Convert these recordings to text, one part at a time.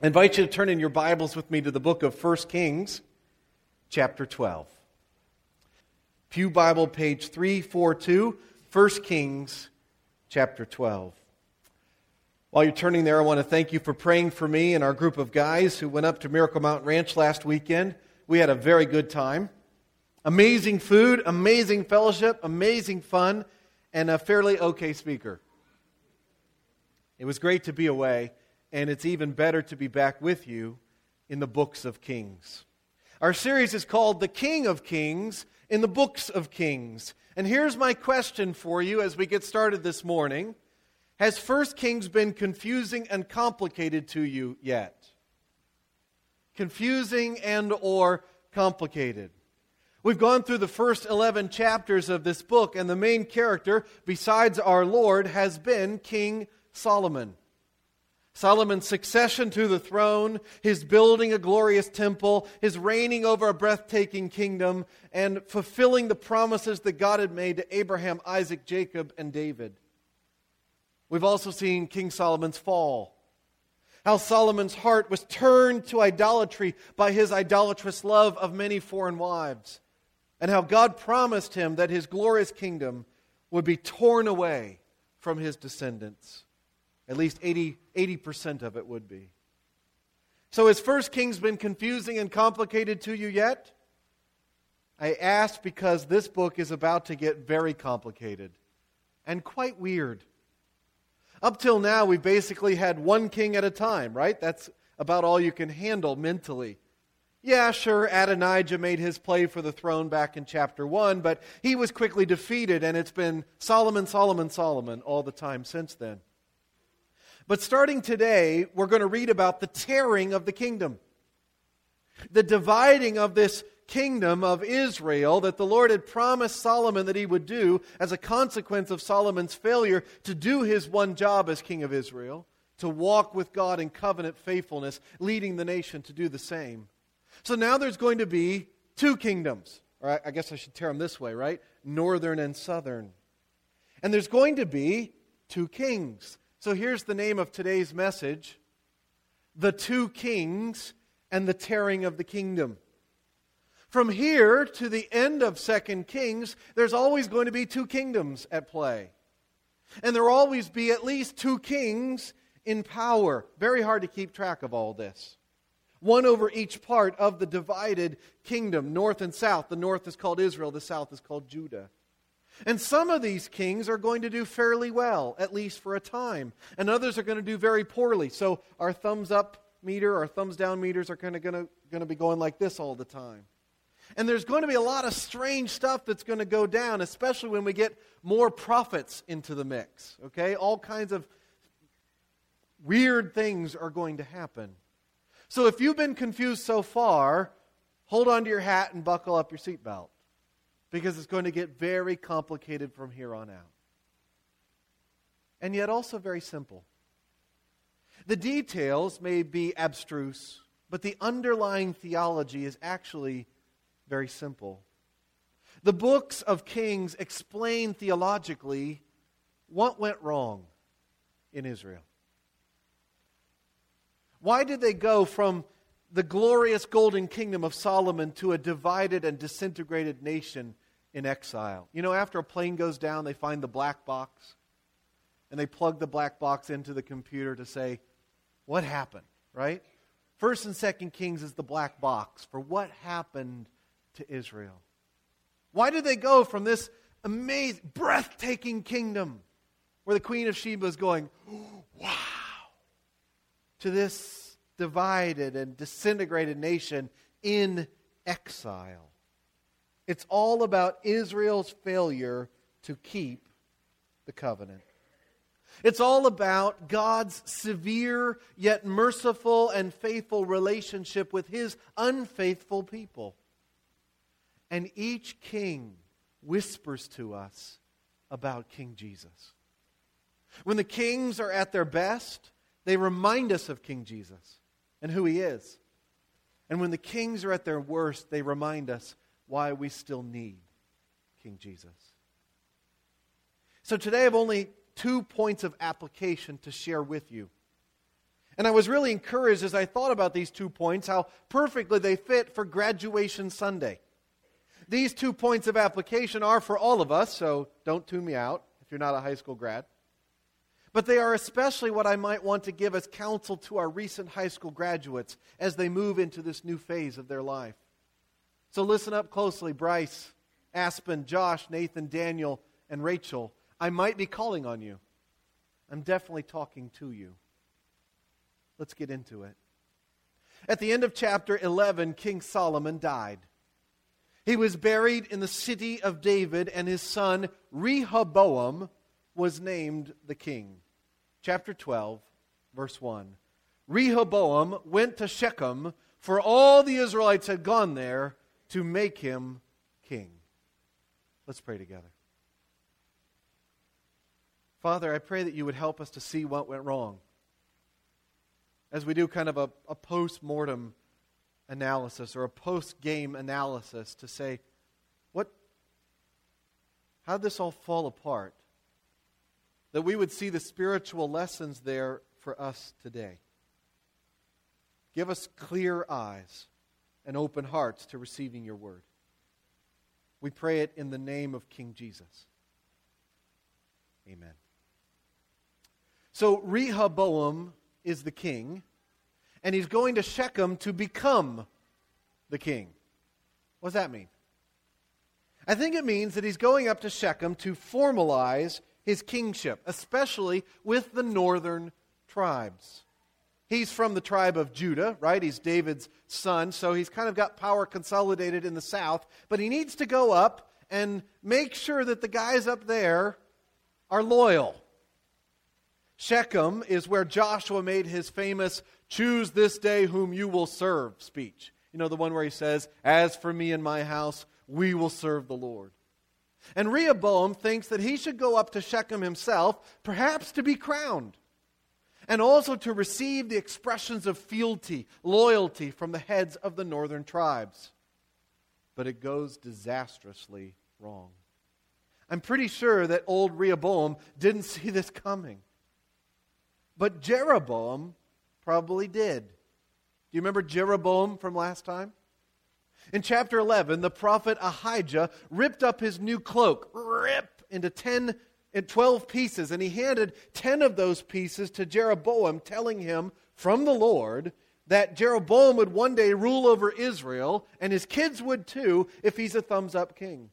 I invite you to turn in your Bibles with me to the book of 1 Kings, chapter 12. Pew Bible, page 342, 1 Kings, chapter 12. While you're turning there, I want to thank you for praying for me and our group of guys who went up to Miracle Mountain Ranch last weekend. We had a very good time. Amazing food, amazing fellowship, amazing fun, and a fairly okay speaker. It was great to be away. And it's even better to be back with you in the books of Kings. Our series is called The King of Kings in the Books of Kings. And here's my question for you as we get started this morning. Has 1 Kings been confusing and complicated to you yet? Confusing and or complicated. We've gone through the first 11 chapters of this book, and the main character, besides our Lord, has been King Solomon. Solomon's succession to the throne, his building a glorious temple, his reigning over a breathtaking kingdom, and fulfilling the promises that God had made to Abraham, Isaac, Jacob, and David. We've also seen King Solomon's fall. How Solomon's heart was turned to idolatry by his idolatrous love of many foreign wives. And how God promised him that his glorious kingdom would be torn away from his descendants. At least 80% of it would be. So has 1 Kings been confusing and complicated to you yet? I ask because this book is about to get very complicated and quite weird. Up till now, we've basically had one king at a time, right? That's about all you can handle mentally. Yeah, sure, Adonijah made his play for the throne back in chapter 1, but he was quickly defeated, and it's been Solomon, Solomon, Solomon all the time since then. But starting today, we're going to read about the tearing of the kingdom. The dividing of this kingdom of Israel that the Lord had promised Solomon that he would do as a consequence of Solomon's failure to do his one job as king of Israel, to walk with God in covenant faithfulness, leading the nation to do the same. So now there's going to be two kingdoms. Or I guess I should tear them this way, right? Northern and southern. And there's going to be two kings. So here's the name of today's message: The Two Kings and the Tearing of the Kingdom. From here to the end of 2 Kings, there's always going to be two kingdoms at play. And there will always be at least two kings in power. Very hard to keep track of all this. One over each part of the divided kingdom, north and south. The north is called Israel, the south is called Judah. And some of these kings are going to do fairly well, at least for a time. And others are going to do very poorly. So our thumbs up meter, our thumbs down meters are going to be going like this all the time. And there's going to be a lot of strange stuff that's going to go down, especially when we get more prophets into the mix. Okay? All kinds of weird things are going to happen. So if you've been confused so far, hold on to your hat and buckle up your seatbelt. Because it's going to get very complicated from here on out. And yet also very simple. The details may be abstruse, but the underlying theology is actually very simple. The books of Kings explain theologically what went wrong in Israel. Why did they go from the glorious golden kingdom of Solomon to a divided and disintegrated nation in exile? You know, after a plane goes down, they find the black box, and they plug the black box into the computer to say, what happened, right? 1 and 2 Kings is the black box for what happened to Israel. Why did they go from this amazing, breathtaking kingdom where the Queen of Sheba is going, wow, to this divided and disintegrated nation in exile? It's all about Israel's failure to keep the covenant. It's all about God's severe yet merciful and faithful relationship with His unfaithful people. And each king whispers to us about King Jesus. When the kings are at their best, they remind us of King Jesus and who He is. And when the kings are at their worst, they remind us why we still need King Jesus. So today I have only 2 points of application to share with you. And I was really encouraged as I thought about these 2 points, how perfectly they fit for graduation Sunday. These 2 points of application are for all of us, so don't tune me out if you're not a high school grad. But they are especially what I might want to give as counsel to our recent high school graduates as they move into this new phase of their life. So listen up closely, Bryce, Aspen, Josh, Nathan, Daniel, and Rachel. I might be calling on you. I'm definitely talking to you. Let's get into it. At the end of chapter 11, King Solomon died. He was buried in the city of David, and his son Rehoboam was named the king. Chapter 12, verse 1. Rehoboam went to Shechem, for all the Israelites had gone there to make him king. Let's pray together. Father, I pray that you would help us to see what went wrong, as we do kind of a post-mortem analysis or a post-game analysis to say, how did this all fall apart? That we would see the spiritual lessons there for us today. Give us clear eyes and open hearts to receiving your word. We pray it in the name of King Jesus. Amen. So Rehoboam is the king, and he's going to Shechem to become the king. What does that mean? I think it means that he's going up to Shechem to formalize his kingship, especially with the northern tribes. He's from the tribe of Judah, right? He's David's son, so he's kind of got power consolidated in the south, but he needs to go up and make sure that the guys up there are loyal. Shechem is where Joshua made his famous "choose this day whom you will serve" speech. You know, the one where he says, "As for me and my house, we will serve the Lord." And Rehoboam thinks that he should go up to Shechem himself, perhaps to be crowned, and also to receive the expressions of fealty, loyalty from the heads of the northern tribes. But it goes disastrously wrong. I'm pretty sure that old Rehoboam didn't see this coming. But Jeroboam probably did. Do you remember Jeroboam from last time? In chapter 11, the prophet Ahijah ripped up his new cloak, into 12 pieces, and he handed 10 of those pieces to Jeroboam, telling him from the Lord that Jeroboam would one day rule over Israel, and his kids would too, if he's a thumbs-up king.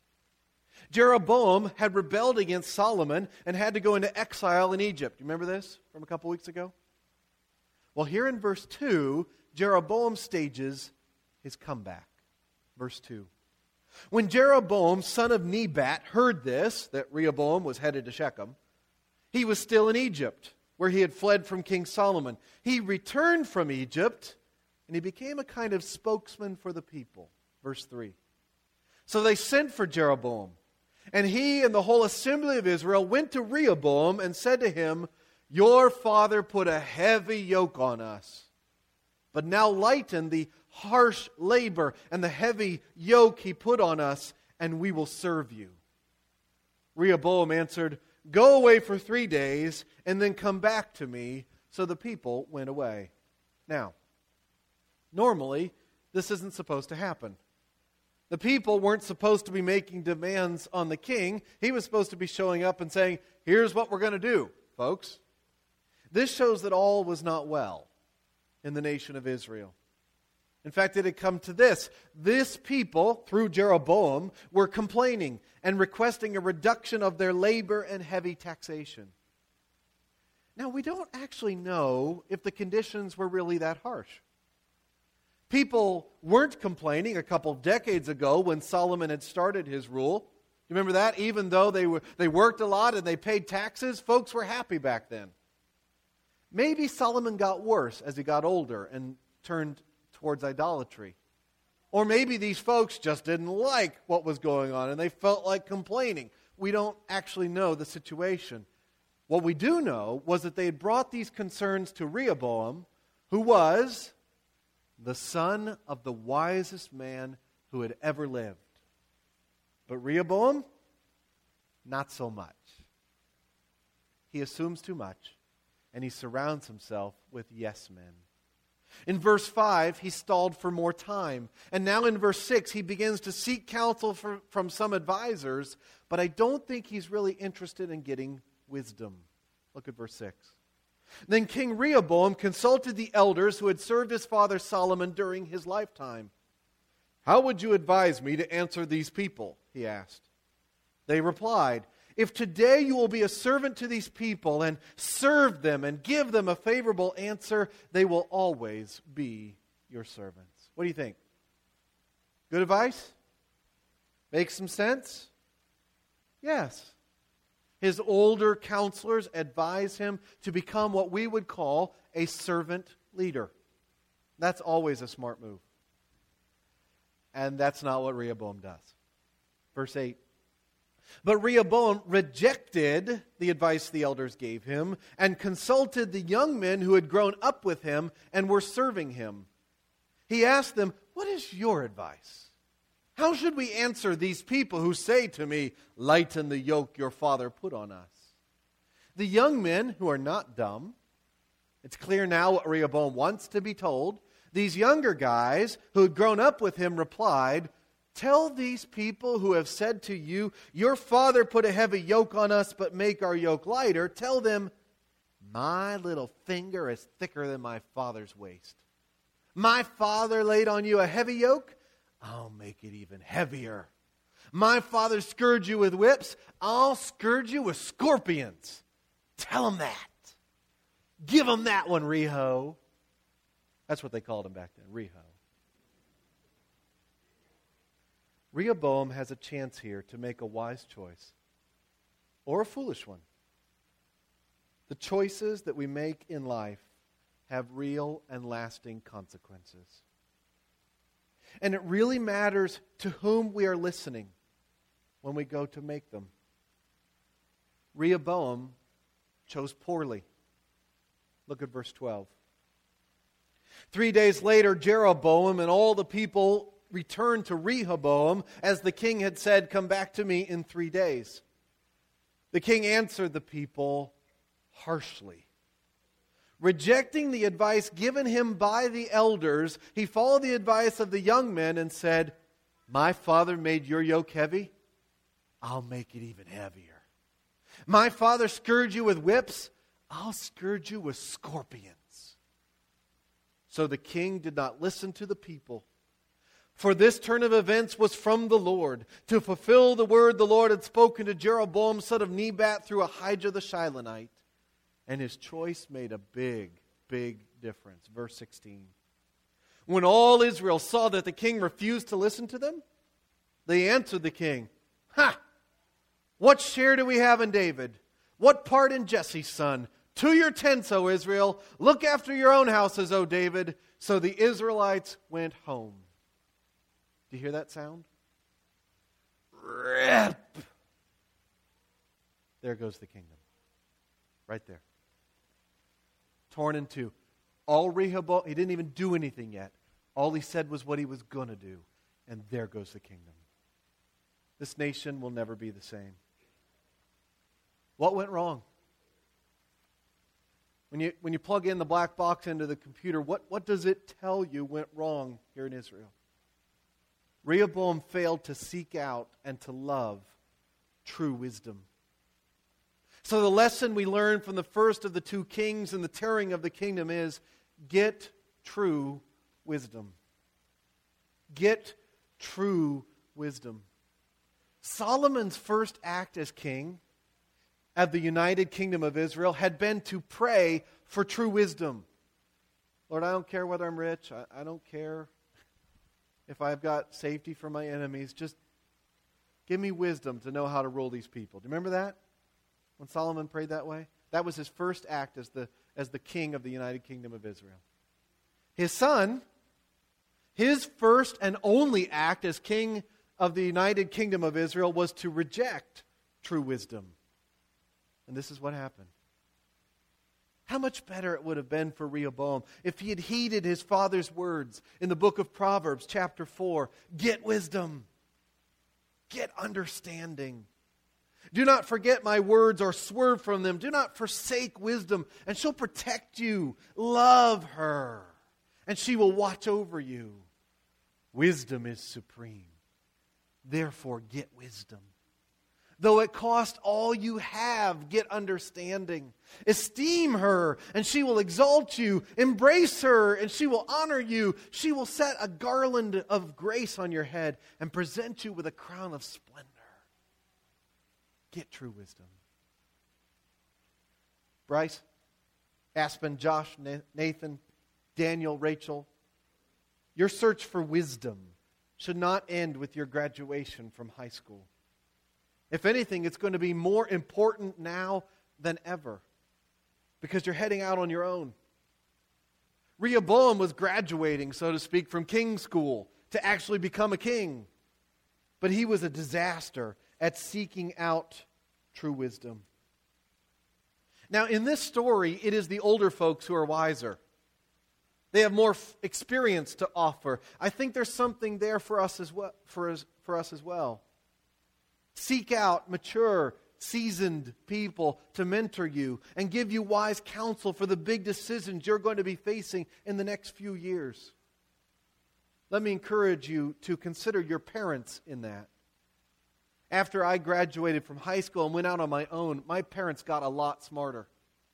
Jeroboam had rebelled against Solomon and had to go into exile in Egypt. You remember this from a couple weeks ago? Well, here in verse 2, Jeroboam stages his comeback. Verse 2. When Jeroboam, son of Nebat, heard this, that Rehoboam was headed to Shechem, he was still in Egypt, where he had fled from King Solomon. He returned from Egypt, and he became a kind of spokesman for the people. Verse 3. So they sent for Jeroboam, and he and the whole assembly of Israel went to Rehoboam and said to him, "Your father put a heavy yoke on us, but now lighten the harsh labor and the heavy yoke he put on us, and we will serve you." Rehoboam answered, "Go away for 3 days, and then come back to me." So the people went away. Now, normally, this isn't supposed to happen. The people weren't supposed to be making demands on the king. He was supposed to be showing up and saying, "Here's what we're going to do, folks." This shows that all was not well in the nation of Israel. In fact, it had come to this. This people, through Jeroboam, were complaining and requesting a reduction of their labor and heavy taxation. Now, we don't actually know if the conditions were really that harsh. People weren't complaining a couple of decades ago when Solomon had started his rule. You remember that? Even though they worked a lot and they paid taxes, folks were happy back then. Maybe Solomon got worse as he got older and turned towards idolatry. Or maybe these folks just didn't like what was going on and they felt like complaining. We don't actually know the situation. What we do know was that they had brought these concerns to Rehoboam, who was the son of the wisest man who had ever lived. But Rehoboam, not so much. He assumes too much. and he surrounds himself with yes men. In verse 5, he stalled for more time. And now in verse 6, he begins to seek counsel from some advisors, but I don't think he's really interested in getting wisdom. Look at verse 6. Then King Rehoboam consulted the elders who had served his father Solomon during his lifetime. "How would you advise me to answer these people?" he asked. They replied, "If today you will be a servant to these people and serve them and give them a favorable answer, they will always be your servants." What do you think? Good advice? Makes some sense? Yes. His older counselors advise him to become what we would call a servant leader. That's always a smart move. And that's not what Rehoboam does. Verse 8. But Rehoboam rejected the advice the elders gave him and consulted the young men who had grown up with him and were serving him. He asked them, "What is your advice? How should we answer these people who say to me, 'Lighten the yoke your father put on us'?" The young men, who are not dumb, it's clear now what Rehoboam wants to be told. These younger guys who had grown up with him replied, "Tell these people who have said to you, 'Your father put a heavy yoke on us, but make our yoke lighter,' tell them, 'My little finger is thicker than my father's waist. My father laid on you a heavy yoke, I'll make it even heavier. My father scourged you with whips, I'll scourge you with scorpions.' Tell them that. Give them that one, Reho." That's what they called him back then, Reho. Rehoboam has a chance here to make a wise choice or a foolish one. The choices that we make in life have real and lasting consequences. And it really matters to whom we are listening when we go to make them. Rehoboam chose poorly. Look at verse 12. 3 days later, Jeroboam and all the people returned to Rehoboam, as the king had said, "Come back to me in 3 days." The king answered the people harshly. Rejecting the advice given him by the elders, he followed the advice of the young men and said, "My father made your yoke heavy, I'll make it even heavier. My father scourged you with whips, I'll scourge you with scorpions." So the king did not listen to the people. For this turn of events was from the Lord, to fulfill the word the Lord had spoken to Jeroboam, son of Nebat, through Ahijah the Shilonite. And his choice made a big, big difference. Verse 16. When all Israel saw that the king refused to listen to them, they answered the king, "Ha! What share do we have in David? What part in Jesse's son? To your tents, O Israel. Look after your own houses, O David." So the Israelites went home. Do you hear that sound? Rip! There goes the kingdom. Right there. Torn in two. All Rehoboam, he didn't even do anything yet. All he said was what he was going to do. And there goes the kingdom. This nation will never be the same. What went wrong? When you plug in the black box into the computer, what does it tell you went wrong here in Israel? Rehoboam failed to seek out and to love true wisdom. So the lesson we learn from the first of the two kings and the tearing of the kingdom is, get true wisdom. Get true wisdom. Solomon's first act as king of the united kingdom of Israel had been to pray for true wisdom. Lord, I don't care whether I'm rich. I don't care if I've got safety from my enemies. Just give me wisdom to know how to rule these people. Do you remember that? When Solomon prayed that way? That was his first act as the king of the united kingdom of Israel. His son, his first and only act as king of the united kingdom of Israel was to reject true wisdom. And this is what happened. How much better it would have been for Rehoboam if he had heeded his father's words in the book of Proverbs, chapter 4. Get wisdom. Get understanding. Do not forget my words or swerve from them. Do not forsake wisdom, and she'll protect you. Love her, and she will watch over you. Wisdom is supreme. Therefore, get wisdom. Though it cost all you have, get understanding. Esteem her, and she will exalt you. Embrace her, and she will honor you. She will set a garland of grace on your head and present you with a crown of splendor. Get true wisdom. Bryce, Aspen, Josh, Nathan, Daniel, Rachel, your search for wisdom should not end with your graduation from high school. If anything, it's going to be more important now than ever because you're heading out on your own. Rehoboam was graduating, so to speak, from king school to actually become a king. But he was a disaster at seeking out true wisdom. Now, in this story, it is the older folks who are wiser. They have more experience to offer. I think there's something there for us as well. For us as well. Seek out mature, seasoned people to mentor you and give you wise counsel for the big decisions you're going to be facing in the next few years. Let me encourage you to consider your parents in that. After I graduated from high school and went out on my own, my parents got a lot smarter.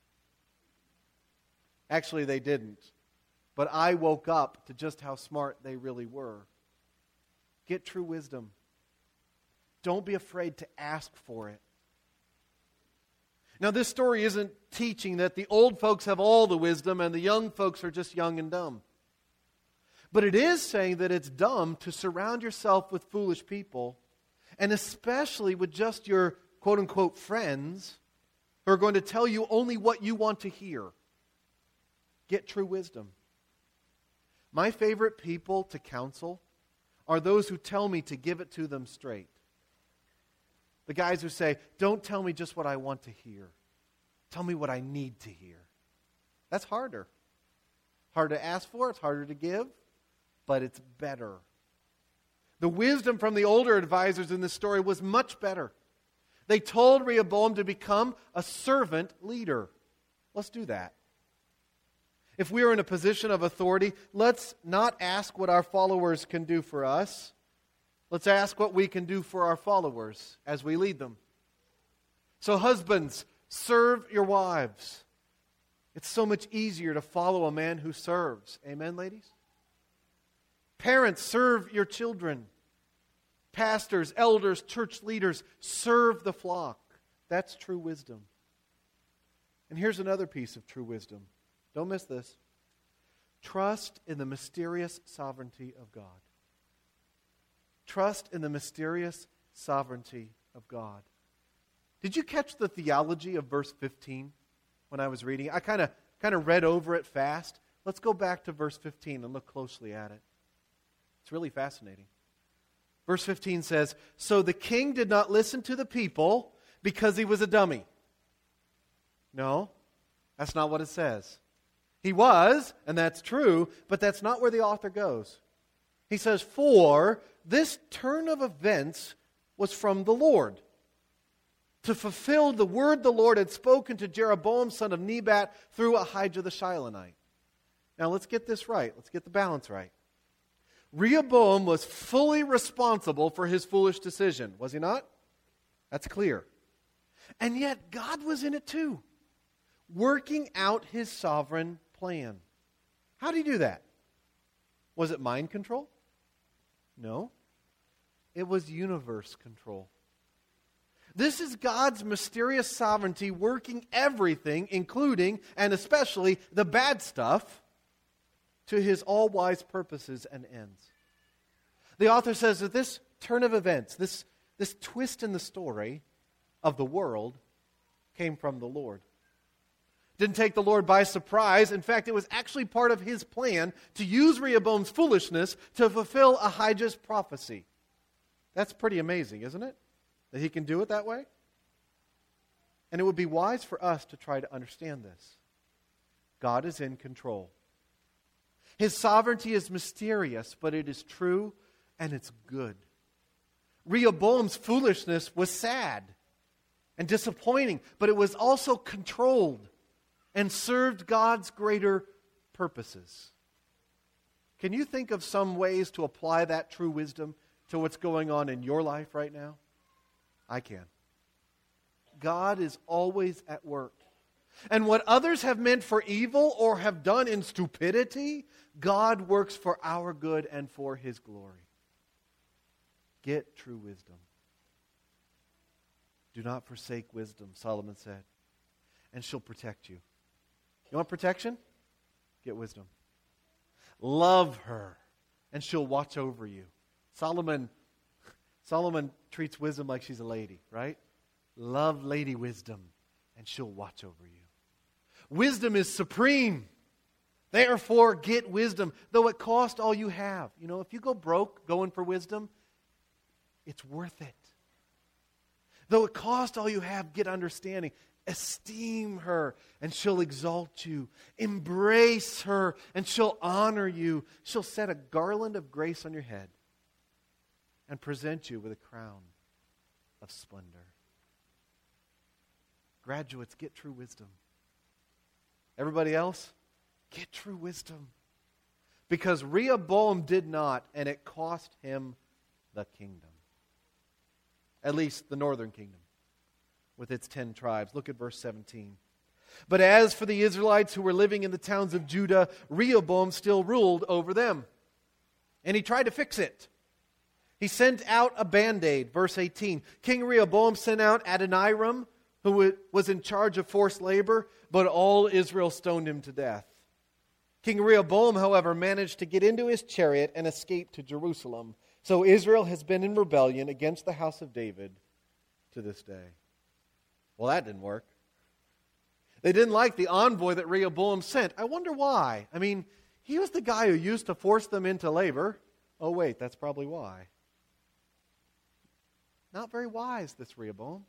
Actually, they didn't. But I woke up to just how smart they really were. Get true wisdom. Don't be afraid to ask for it. Now, this story isn't teaching that the old folks have all the wisdom and the young folks are just young and dumb. But it is saying that it's dumb to surround yourself with foolish people, and especially with just your quote-unquote friends who are going to tell you only what you want to hear. Get true wisdom. My favorite people to counsel are those who tell me to give it to them straight. The guys who say, don't tell me just what I want to hear. Tell me what I need to hear. That's harder. Hard to ask for, it's harder to give, but it's better. The wisdom from the older advisors in this story was much better. They told Rehoboam to become a servant leader. Let's do that. If we are in a position of authority, let's not ask what our followers can do for us. Let's ask what we can do for our followers as we lead them. So husbands, serve your wives. It's so much easier to follow a man who serves. Amen, ladies? Parents, serve your children. Pastors, elders, church leaders, serve the flock. That's true wisdom. And here's another piece of true wisdom. Don't miss this. Trust in the mysterious sovereignty of God. Trust in the mysterious sovereignty of God. Did you catch the theology of verse 15 when I was reading it? I kind of read over it fast. Let's go back to verse 15 and look closely at it. It's really fascinating. Verse 15 says, so the king did not listen to the people because he was a dummy. No, that's not what it says. He was, and that's true, but that's not where the author goes. He says, for this turn of events was from the Lord, to fulfill the word the Lord had spoken to Jeroboam, son of Nebat, through Ahijah the Shilonite. Now let's get this right. Let's get the balance right. Rehoboam was fully responsible for his foolish decision, was he not? That's clear. And yet God was in it too, working out his sovereign plan. How did he do that? Was it mind control? No. It was universe control. This is God's mysterious sovereignty working everything, including and especially the bad stuff, to his all-wise purposes and ends. The author says that this turn of events, this twist in the story of the world, came from the Lord. Didn't take the Lord by surprise. In fact, it was actually part of his plan to use Rehoboam's foolishness to fulfill Ahijah's prophecy. That's pretty amazing, isn't it? That he can do it that way? And it would be wise for us to try to understand this. God is in control. His sovereignty is mysterious, but it is true and it's good. Rehoboam's foolishness was sad, and disappointing, but it was also controlled and served God's greater purposes. Can you think of some ways to apply that true wisdom to what's going on in your life right now? I can. God is always at work. And what others have meant for evil or have done in stupidity, God works for our good and for His glory. Get true wisdom. Do not forsake wisdom, Solomon said, and she'll protect you. You want protection? Get wisdom. Love her, and she'll watch over you. Solomon treats wisdom like she's a lady, right? Love Lady Wisdom, and she'll watch over you. Wisdom is supreme. Therefore, get wisdom, though it cost all you have. You know, if you go broke going for wisdom, it's worth it. Though it cost all you have, get understanding. Esteem her, and she'll exalt you. Embrace her, and she'll honor you. She'll set a garland of grace on your head and present you with a crown of splendor. Graduates, get true wisdom. Everybody else, get true wisdom. Because Rehoboam did not, and it cost him the kingdom. At least the northern kingdom, with its 10 tribes. Look at verse 17. But as for the Israelites who were living in the towns of Judah, Rehoboam still ruled over them. And he tried to fix it. He sent out a band-aid, verse 18. King Rehoboam sent out Adoniram, who was in charge of forced labor, but all Israel stoned him to death. King Rehoboam, however, managed to get into his chariot and escape to Jerusalem. So Israel has been in rebellion against the house of David to this day. Well, that didn't work. They didn't like the envoy that Rehoboam sent. I wonder why. I mean, he was the guy who used to force them into labor. Oh, wait, that's probably why. Not very wise, this Rehoboam.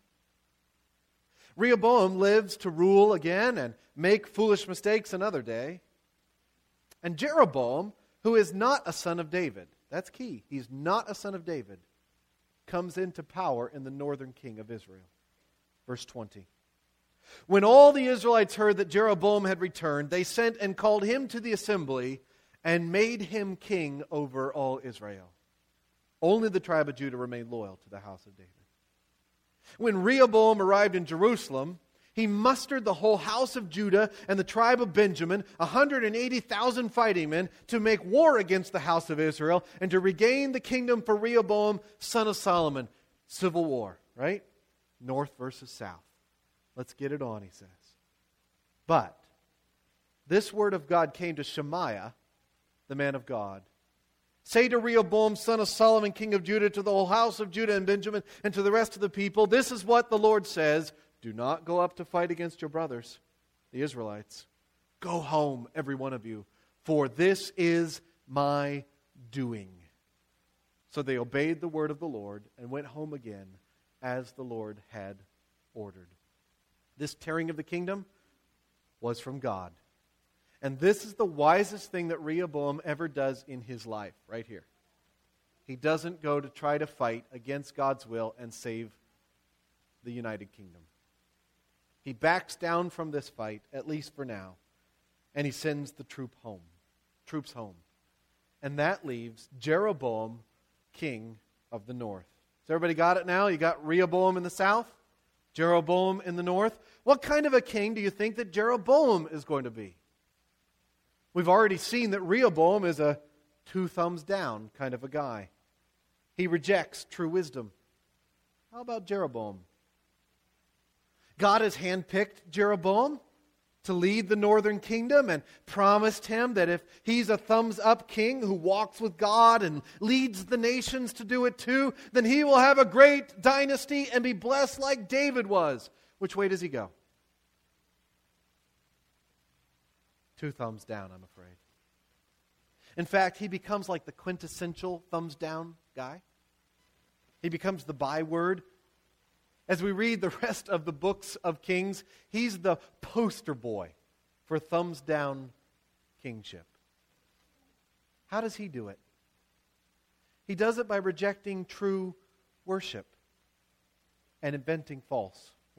Rehoboam lives to rule again and make foolish mistakes another day. And Jeroboam, who is not a son of David, that's key, he's not a son of David, comes into power in the northern king of Israel. Verse 20. When all the Israelites heard that Jeroboam had returned, they sent and called him to the assembly and made him king over all Israel. Only the tribe of Judah remained loyal to the house of David. When Rehoboam arrived in Jerusalem, he mustered the whole house of Judah and the tribe of Benjamin, 180,000 fighting men, to make war against the house of Israel and to regain the kingdom for Rehoboam, son of Solomon. Civil war, right? North versus south. Let's get it on, he says. But this word of God came to Shemaiah, the man of God. Say to Rehoboam, son of Solomon, king of Judah, to the whole house of Judah and Benjamin, and to the rest of the people, this is what the Lord says. Do not go up to fight against your brothers, the Israelites. Go home, every one of you, for this is my doing. So they obeyed the word of the Lord and went home again as the Lord had ordered. This tearing of the kingdom was from God. And this is the wisest thing that Rehoboam ever does in his life, right here. He doesn't go to try to fight against God's will and save the United Kingdom. He backs down from this fight, at least for now, and he sends the troops home. And that leaves Jeroboam, king of the north. So everybody got it now? You got Rehoboam in the south, Jeroboam in the north. What kind of a king do you think that Jeroboam is going to be? We've already seen that Rehoboam is a two thumbs down kind of a guy. He rejects true wisdom. How about Jeroboam? God has handpicked Jeroboam to lead the northern kingdom and promised him that if he's a thumbs-up king who walks with God and leads the nations to do it too, then he will have a great dynasty and be blessed like David was. Which way does he go? Two thumbs down, I'm afraid. In fact, he becomes like the quintessential thumbs down guy. He becomes the byword. As we read the rest of the books of Kings, he's the poster boy for thumbs down kingship. How does he do it? He does it by rejecting true worship and inventing false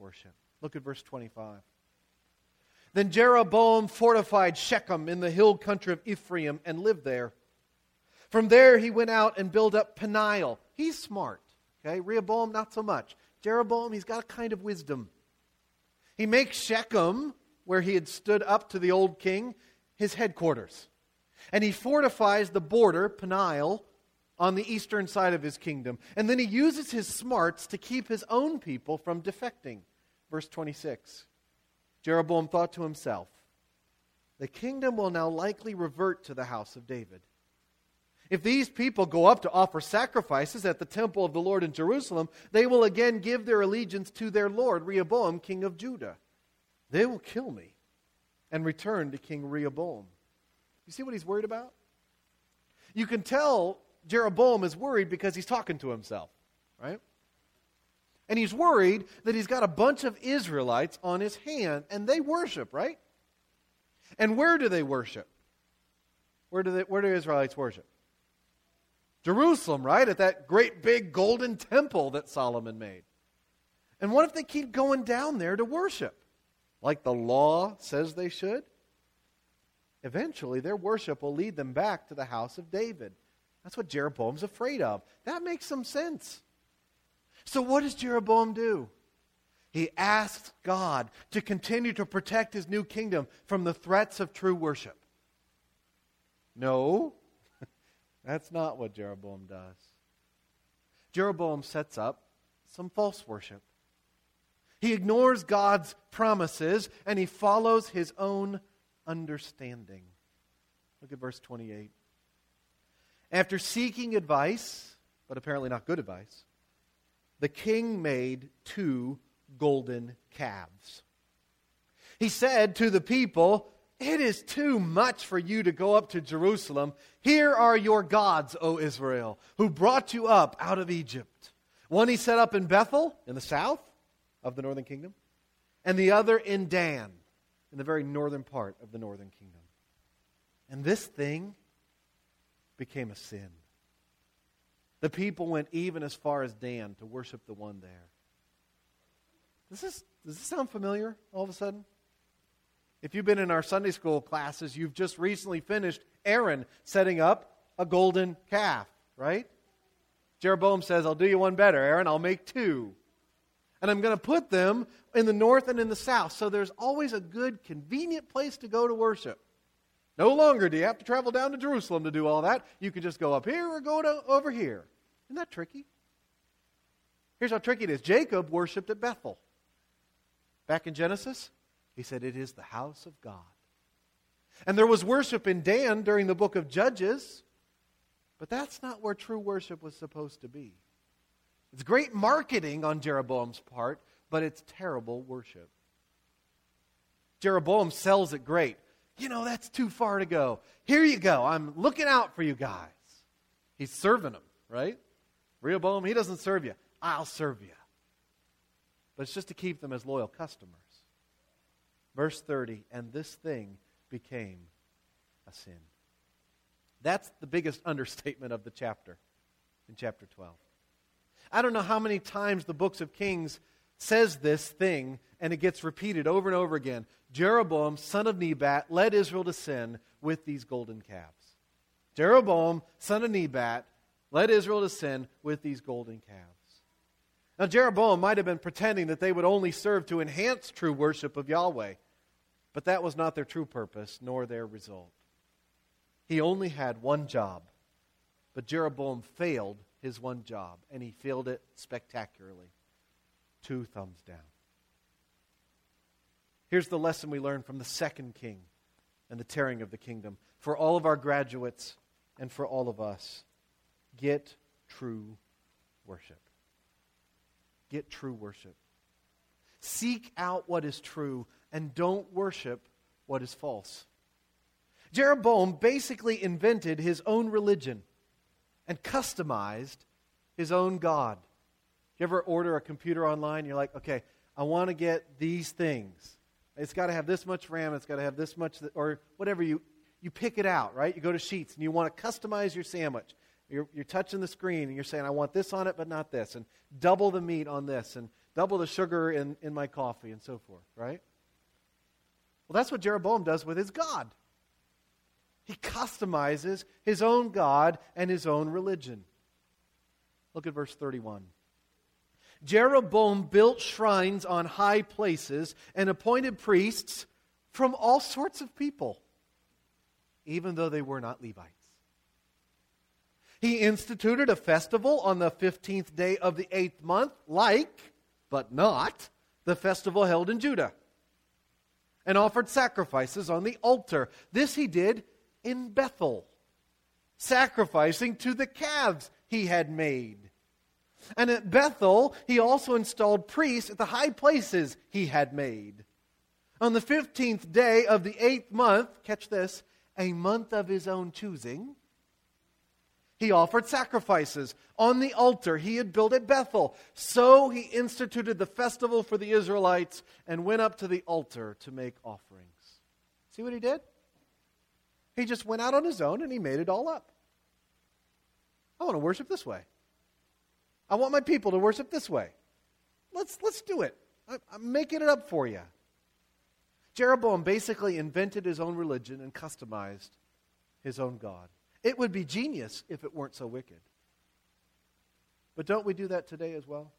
worship. Look at verse 25. Then Jeroboam fortified Shechem in the hill country of Ephraim and lived there. From there he went out and built up Peniel. He's smart. Okay, Rehoboam, not so much. Jeroboam, he's got a kind of wisdom. He makes Shechem, where he had stood up to the old king, his headquarters. And he fortifies the border, Peniel, on the eastern side of his kingdom. And then he uses his smarts to keep his own people from defecting. Verse 26. Jeroboam thought to himself, the kingdom will now likely revert to the house of David. If these people go up to offer sacrifices at the temple of the Lord in Jerusalem, they will again give their allegiance to their Lord, Rehoboam, king of Judah. They will kill me and return to King Rehoboam. You see what he's worried about? You can tell Jeroboam is worried because he's talking to himself, right? And he's worried that he's got a bunch of Israelites on his hand, and they worship, right? And where do they worship? Where do Israelites worship? Jerusalem, right? At that great big golden temple that Solomon made. And what if they keep going down there to worship? Like the law says they should? Eventually, their worship will lead them back to the house of David. That's what Jeroboam's afraid of. That makes some sense. So what does Jeroboam do? He asks God to continue to protect his new kingdom from the threats of true worship. No, that's not what Jeroboam does. Jeroboam sets up some false worship. He ignores God's promises and he follows his own understanding. Look at verse 28. After seeking advice, but apparently not good advice, the king made 2 golden calves. He said to the people, it is too much for you to go up to Jerusalem. Here are your gods, O Israel, who brought you up out of Egypt. One he set up in Bethel, in the south of the northern kingdom, and the other in Dan, in the very northern part of the northern kingdom. And this thing became a sin. The people went even as far as Dan to worship the one there. Does this sound familiar all of a sudden? If you've been in our Sunday school classes, you've just recently finished Aaron setting up a golden calf, right? Jeroboam says, I'll do you one better, Aaron. I'll make 2. And I'm going to put them in the north and in the south. So there's always a good, convenient place to go to worship. No longer do you have to travel down to Jerusalem to do all that. You can just go up here or go over here. Isn't that tricky? Here's how tricky it is. Jacob worshipped at Bethel. Back in Genesis, he said, it is the house of God. And there was worship in Dan during the book of Judges, but that's not where true worship was supposed to be. It's great marketing on Jeroboam's part, but it's terrible worship. Jeroboam sells it great. You know, that's too far to go. Here you go. I'm looking out for you guys. He's serving them, right? Rehoboam, he doesn't serve you. I'll serve you. But it's just to keep them as loyal customers. Verse 30, and this thing became a sin. That's the biggest understatement of the chapter, in chapter 12. I don't know how many times the books of Kings says this thing, and it gets repeated over and over again. Jeroboam, son of Nebat, led Israel to sin with these golden calves. Jeroboam, son of Nebat, led Israel to sin with these golden calves. Now, Jeroboam might have been pretending that they would only serve to enhance true worship of Yahweh, but that was not their true purpose, nor their result. He only had one job, but Jeroboam failed his one job, and he failed it spectacularly. 2 thumbs down. Here's the lesson we learn from the second king and the tearing of the kingdom. For all of our graduates and for all of us, get true worship. Get true worship. Seek out what is true and don't worship what is false. Jeroboam basically invented his own religion and customized his own God. You ever order a computer online? You're like, okay, I want to get these things. It's got to have this much RAM. It's got to have this much, or whatever. You pick it out, right? You go to Sheets and you want to customize your sandwich. You're touching the screen and you're saying, I want this on it, but not this. And double the meat on this. And double the sugar in my coffee, and so forth, right? Well, that's what Jeroboam does with his God. He customizes his own God and his own religion. Look at verse 31. Jeroboam built shrines on high places and appointed priests from all sorts of people, even though they were not Levites. He instituted a festival on the 15th day of the 8th month, like, but not, the festival held in Judah, and offered sacrifices on the altar. This he did in Bethel, sacrificing to the calves he had made. And at Bethel, he also installed priests at the high places he had made. On the 15th day of the 8th month, catch this, a month of his own choosing, he offered sacrifices on the altar he had built at Bethel. So he instituted the festival for the Israelites and went up to the altar to make offerings. See what he did? He just went out on his own and he made it all up. I want to worship this way. I want my people to worship this way. Let's do it. I'm making it up for you. Jeroboam basically invented his own religion and customized his own God. It would be genius if it weren't so wicked. But don't we do that today as well?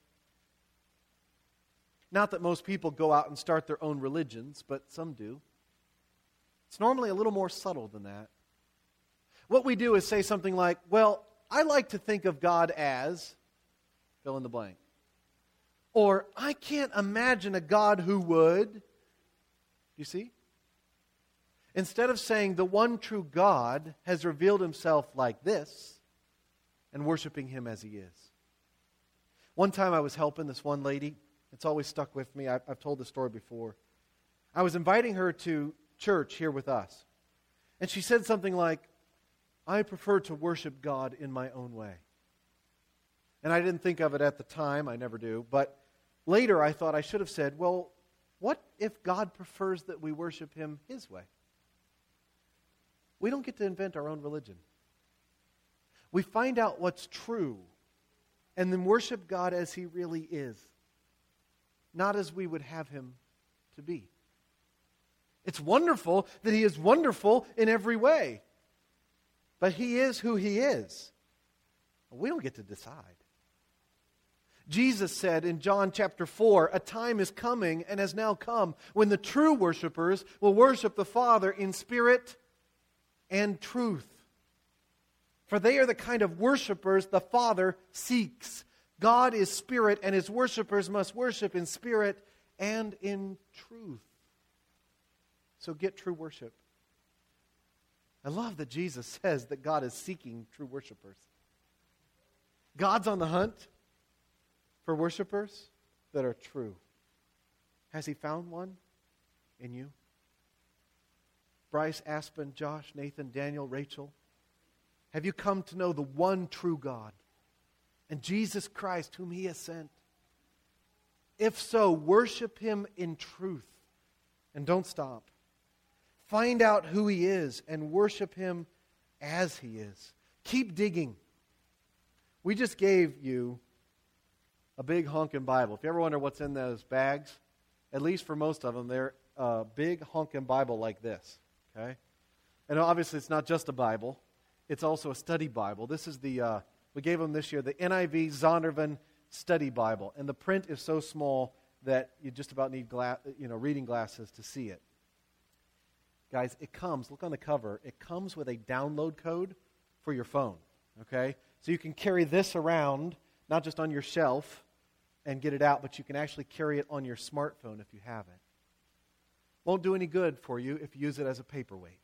Not that most people go out and start their own religions, but some do. It's normally a little more subtle than that. What we do is say something like, well, I like to think of God as, fill in the blank. Or, I can't imagine a God who would. You see? Instead of saying the one true God has revealed himself like this and worshiping him as he is. One time I was helping this one lady. It's always stuck with me. I've told the story before. I was inviting her to church here with us. And she said something like, I prefer to worship God in my own way. And I didn't think of it at the time. I never do. But later I thought I should have said, well, what if God prefers that we worship him his way? We don't get to invent our own religion. We find out what's true and then worship God as he really is, not as we would have him to be. It's wonderful that he is wonderful in every way, but he is who he is. We don't get to decide. Jesus said in John chapter 4, a time is coming and has now come when the true worshipers will worship the Father in spirit and truth. For they are the kind of worshipers the Father seeks. God is spirit, and his worshipers must worship in spirit and in truth. So get true worship. I love that Jesus says that God is seeking true worshipers. God's on the hunt for worshipers that are true. Has he found one in you? Bryce, Aspen, Josh, Nathan, Daniel, Rachel, have you come to know the one true God and Jesus Christ whom he has sent? If so, worship him in truth and don't stop. Find out who he is and worship him as he is. Keep digging. We just gave you a big honking Bible. If you ever wonder what's in those bags, at least for most of them, they're a big honking Bible like this. Okay? And obviously it's not just a Bible. It's also a study Bible. This is we gave them this year, the NIV Zondervan Study Bible. And the print is so small that you just about need reading glasses to see it. Guys, it comes, look on the cover, it comes with a download code for your phone. Okay? So you can carry this around, not just on your shelf and get it out, but you can actually carry it on your smartphone if you have it. Won't do any good for you if you use it as a paperweight.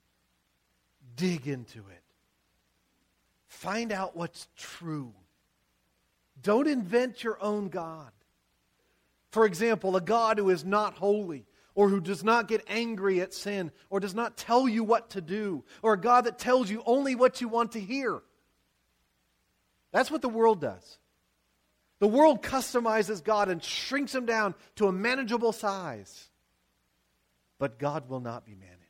Dig into it. Find out what's true. Don't invent your own God. For example, a God who is not holy, or who does not get angry at sin, or does not tell you what to do, or a God that tells you only what you want to hear. That's what the world does. The world customizes God and shrinks him down to a manageable size. But God will not be managed.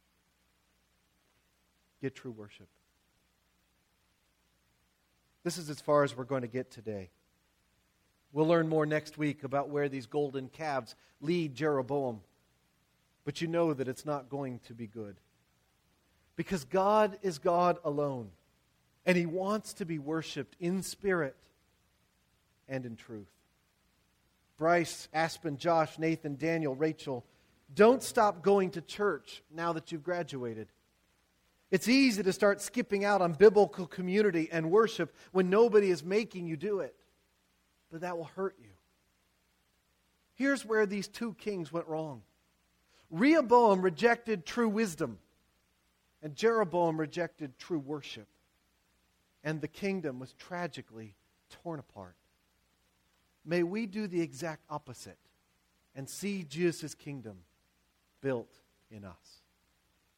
Get true worship. This is as far as we're going to get today. We'll learn more next week about where these golden calves lead Jeroboam. But you know that it's not going to be good. Because God is God alone. And He wants to be worshiped in spirit and in truth. Bryce, Aspen, Josh, Nathan, Daniel, Rachel, don't stop going to church now that you've graduated. It's easy to start skipping out on biblical community and worship when nobody is making you do it. But that will hurt you. Here's where these two kings went wrong. Rehoboam rejected true wisdom, and Jeroboam rejected true worship. And the kingdom was tragically torn apart. May we do the exact opposite and see Jesus' kingdom built in us.